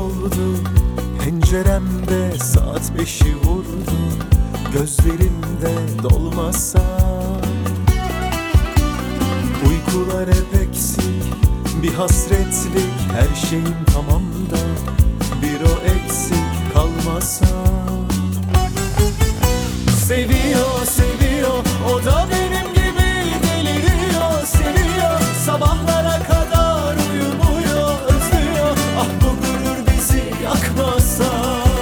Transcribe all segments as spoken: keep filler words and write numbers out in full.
oldu, penceremde saat beşi vurdu. Gözlerimde dolmasa, uykular hep eksik, bir hasretlik. Her şeyim tamam da bir o eksik kalmasa. Seviyor, seviyor, o da benim gibi deliriyor. Seviyor, sabahlara kadar uyumuyor, özlüyor. Ah bu gurur bizi yakmasa.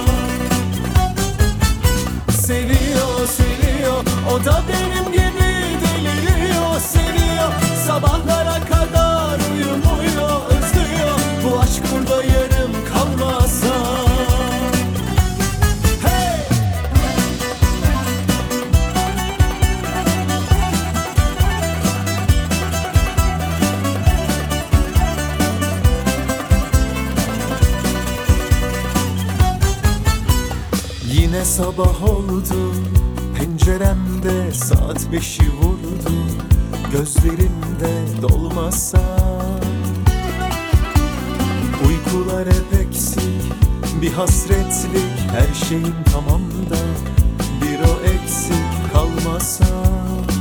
Seviyor, seviyor, o da benim gibi deliriyor. Seviyor, sabahlara kadar uyumuyor, özlüyor. Bu aşk burada yarım kalmasa. Yine sabah oldu, penceremde saat beşi vurdu. Gözlerimde dolmasa, uykular hep eksik, bir hasretlik. Her şeyim tamam da bir o eksik kalmasa.